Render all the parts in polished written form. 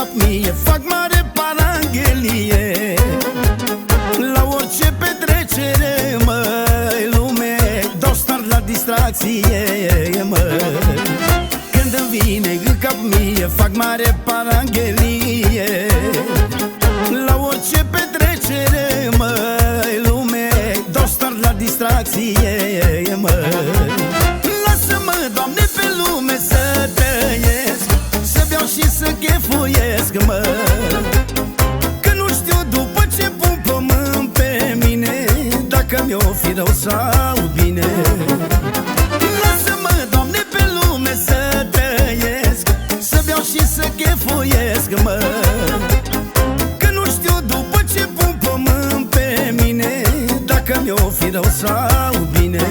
cap mie, fac mare paranghelie. La orice petrecere, măi, lume, dau start la distracție, măi. Când îmi vine în cap mie, fac mare paranghelie. La orice petrecere, măi, lume, dau start la distracție, măi. Lasă-mă, Doamne, pe lume să trăiesc, să beau și să chefuiesc, măi. Că nu știu după ce pun pământ pe mine, dacă mi-o fi rău sau bine. Lasă-mă, Doamne, pe lume să trăiesc, să beau și să chefuiesc, măi. Că nu știu după ce pun pământ pe mine, dacă mi-o fi rău sau bine.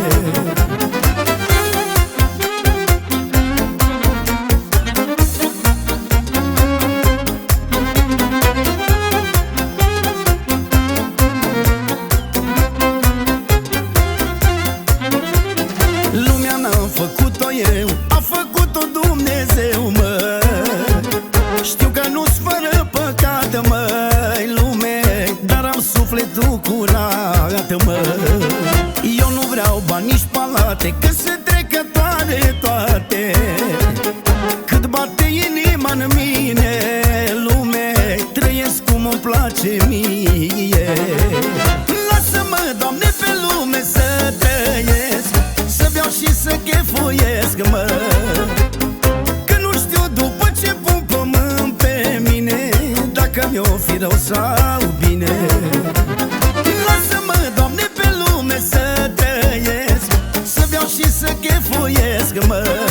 Lumea n-am făcut-o eu, a făcut-o Dumnezeu, mă. Știu că nu-s fără păcat, măi, lume, dar am sufletul curat, mă. Eu nu vreau bani, nici palate, că se trecătoare toate. Cât bate inima în mine, lume, trăiesc cum îmi place mie. Lasă-mă, Doamne, pe lume să trăiesc, să beau și să chefuiesc, mă. Că nu știu după ce pun pământ pe mine, dacă mi-o fi rău sau bine. Lasă-mă, Doamne, pe lume să trăiesc, să beau și să chefuiesc, mă.